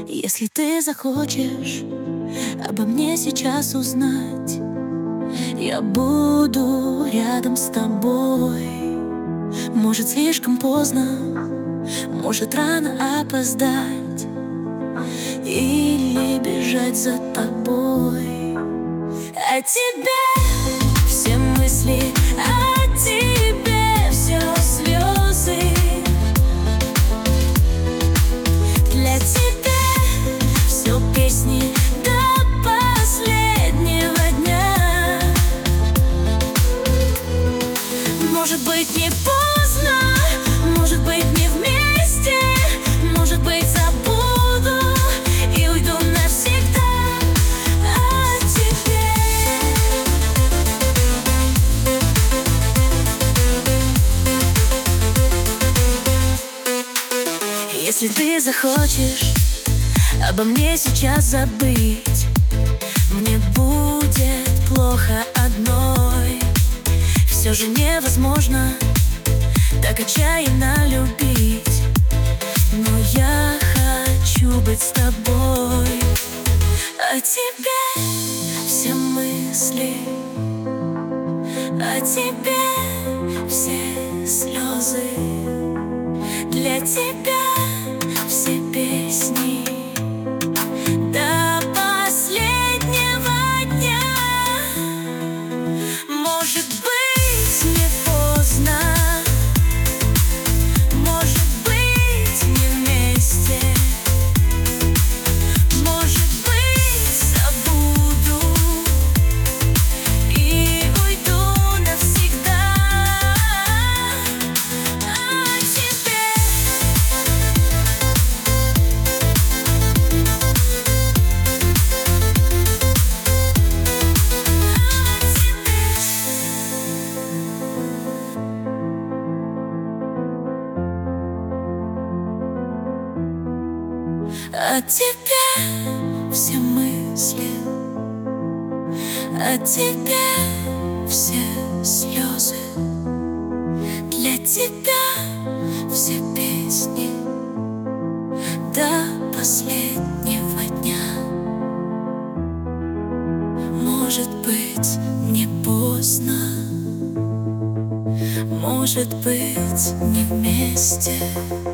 Если ты захочешь обо мне сейчас узнать, я буду рядом с тобой. Может, слишком поздно, может, рано опоздать или бежать за тобой. О тебе все мысли, о тебе все слезы. Для тебя все песни до последнего дня. Может быть, не поздно, может быть, не вместе, может быть, забуду и уйду навсегда от тебя. Если ты захочешь обо мне сейчас забыть, мне будет плохо одной. Все же невозможно так отчаянно любить, но я хочу быть с тобой. О тебе все мысли, о тебе все слезы. Для тебя все песни до последнего дня. Может быть, не поздно, может быть, не вместе, может быть, забуду и уйду навсегда от тебя. От тебя все мысли, от тебя все слезы. Для тебя все песни до последнего дня. Может быть, не поздно, может быть, не вместе,